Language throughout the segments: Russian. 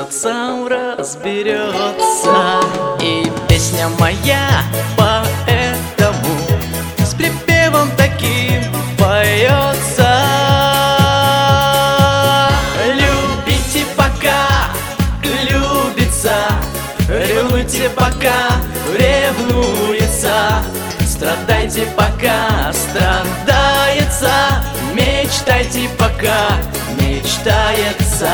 тот сам разберется. И песня моя поэтому с припевом таким поется. Любите пока любится, ревнуйте пока ревнуется, страдайте пока страдается, мечтайте пока мечтается.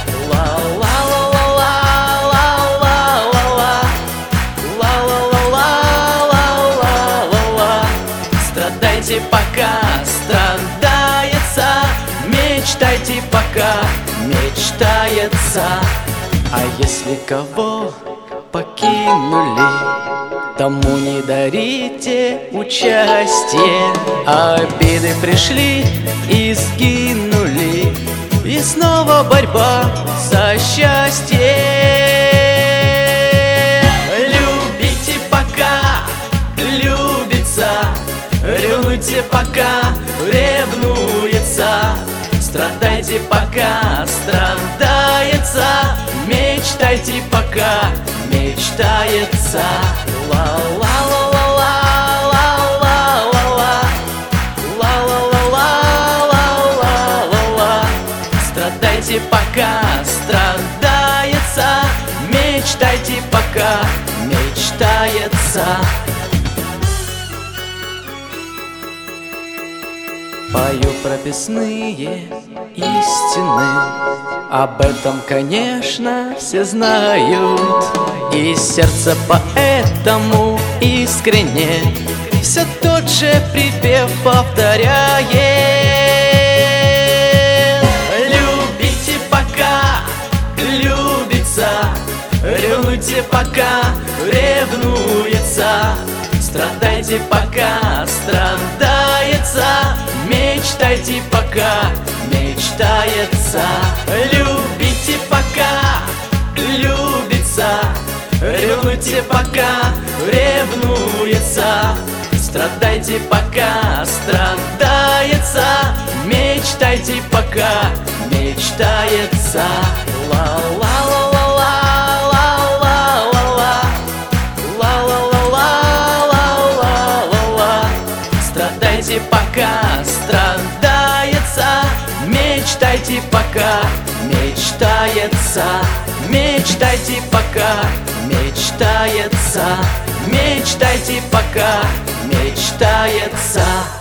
Страдайте пока страдается, мечтайте пока мечтается. А если кого покинули, тому не дарите участие. Обиды пришли и сгинули, и снова борьба за счастье. Любите пока любится, ревнуйте пока ревнуется, страдайте пока страдается, мечтайте пока мечтается. Страдайте пока страдается, мечтайте пока мечтается. Пою прописные истины, об этом, конечно, все знают, и сердце поэтому искренне все тот же припев повторяет. Любите пока любится, ревнуйте пока ревнуется, страдайте пока страдается, мечтайте пока мечтается. Любите пока любится, ревнуйте пока ревнуется, страдайте пока страдается, мечтайте пока мечтается. Страдайте пока страдается, мечтайте пока мечтается, мечтайте пока мечтается, мечтайте пока мечтается.